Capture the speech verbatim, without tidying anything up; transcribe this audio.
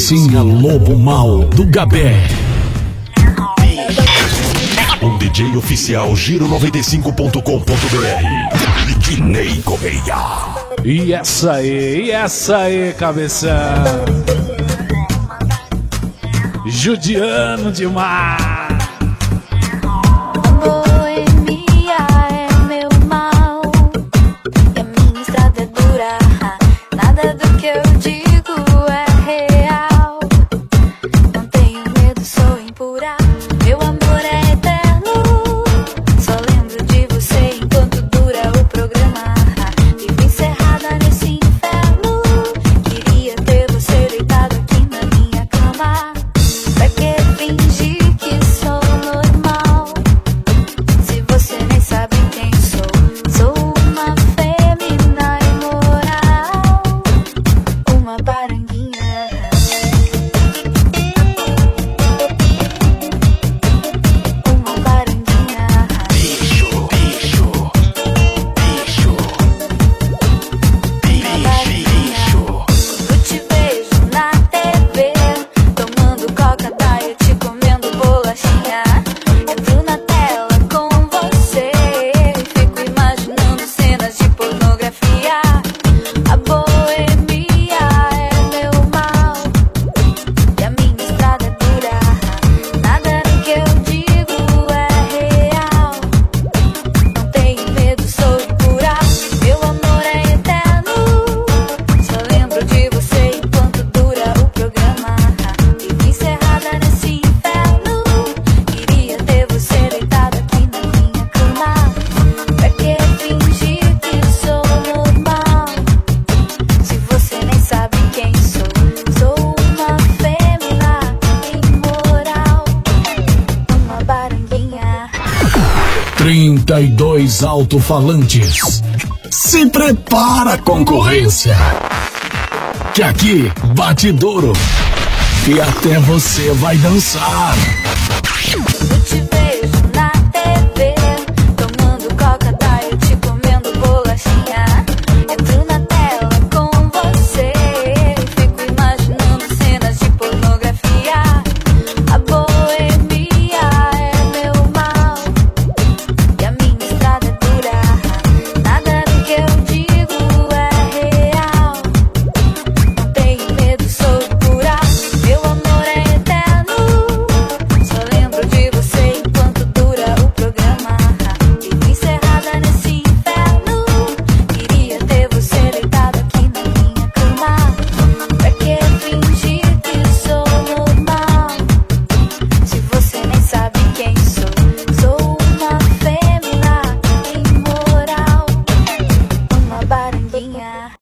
Cabecinha Lobo Mal do Gabé. O D J oficial Giro noventa e cinco ponto com ponto B R. Guinei Correia. E essa aí, e essa aí, cabeção. Judiano demais. trinta e dois alto-falantes. Se prepara, concorrência, que aqui bate duro e até você vai dançar. Eu te vejo na T V.